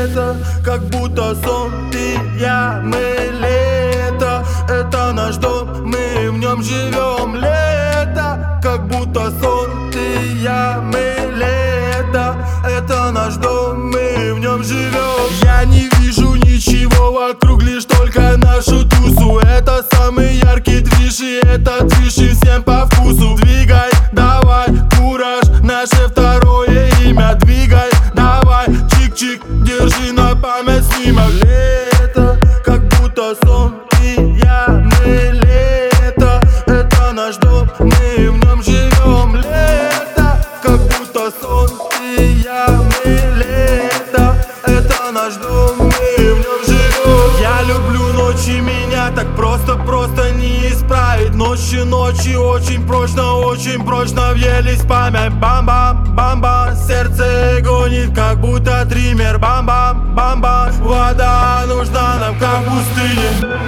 лето, как будто сон, ты, я, мы лето. Это наш дом, мы в нем живем. Лето, как будто сон, ты, я, мы лето. Это наш дом, мы в нем живем. Я не вижу ничего вокруг, лишь только нашу тусу. Это самый яркий движ, и это движ и всем по вкусу. Двигай, давай, кураж, наше второе имя. Двигай, давай, чик-чик, держи на память снимок. Лето, как будто сон, ты, я, мы лето. Это наш дом, мы в нем живем. Лето, как будто сон, ты, я, мы лето. Это наш дом, мы в нем живем. Я люблю ночи, меня так просто не исправить. Ночи очень прочно въелись в память. Бам-бам, бам-бам, сердце гонит, как будто триммер. Бам-бам, бам-бам, вода нужна нам, как в пустыне.